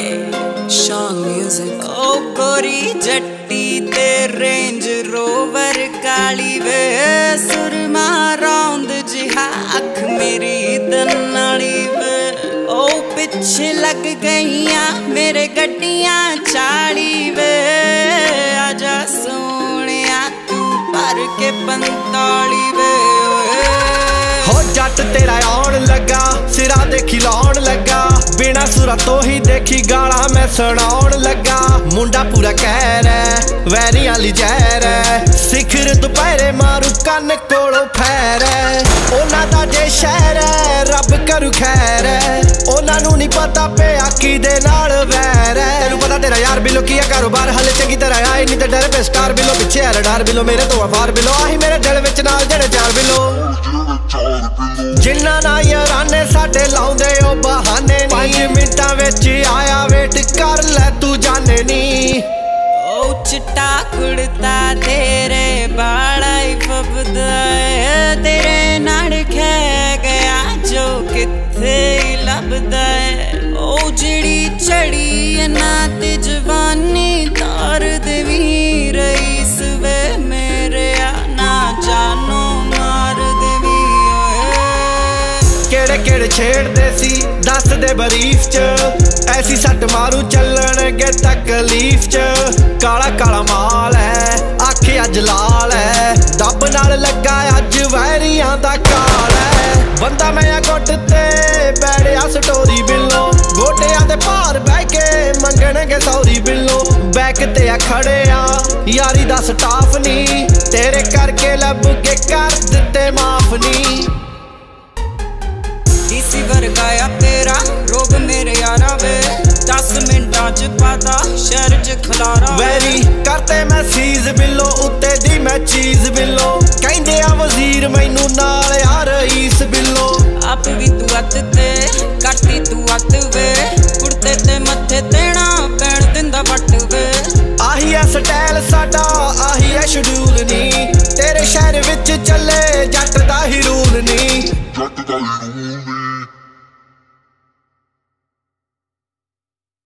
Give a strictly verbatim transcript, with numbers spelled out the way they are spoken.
Sean Music। ओ गोरी जट्टी ते range rover काली वे सुरमा रौंद जिहा अख मेरी दनाली वे ओ पिछे लग गईया मेरे गड्डियां चाली वे आजा सोनिया तू भर के पंताली वे हो जट तेरा आउण लगा सिरा देखी लाउण लगा बिना सुरा तो ही देखी गाला मैं सुनाउण लगा मुंडा पूरा कहर है वैरी आली जहर है सिखर दुपहरे मारू कन कोलों फैर है ओना दा जे शहर है रब करू खैर है ओना नू नहीं पता पे आकी दे नाल वैर है तेनू पता तेरा यार बिलो की कारोबार हले चंगी तरह आए नहीं ते डर पे स्टार बिलो पिछे है रडार बिलो मेरे तो अफार बिलो आही मेरे दिल विच नाल जेड़े चार बिलो जिन्ना ना याराने साडे लाउंदे ओ बहाने नी पांच मिंटां विच आया वेट कर ले तू जाने नी ओ चिट्टा कुड़ता तेरे बाड़ा ही फबदा है तेरे नाल खे गया जो किथे लभदा है ओ जिड़ी चढ़ी ना ते जवानी तार देवी रईस वे मेरे ना जानो मार देवी केड़े केड़े छेड़दे सी दस दे बरीफ च ऐसी सट मारू चलन गे तकलीफ च काला काला माल है आखे अज लाल है दब नाल लगा अज वैरियां दा काल है बंदा मैं गुट ते बैठिया स्टोरी बिलो गोटियां ते भार बह के मंगण गे सौरी बिलो बैक ते आ खड़े आ यारी दा स्टाफ नी तेरे करके लब के कर दिते माफ नी डीसी वर्गाया तेरा रोग मेरे यारा वे दस मिंटां च पाता शहर च खलारा वैरी करते मैं सीज बिलो उत्ते दी मैं चीज बिलो कहंदे आ वजीर मैनू नाल यार रईस बिलो आप भी तू अत ते काटी तू अत वे कुड़ते ते मत्थे तेना पैण दिंदा बट वे आही है स्टाइल साडा आही है शेड्यूल नी तेरे शहर विच चले जट दा ही रूल नी जट दा ही रूल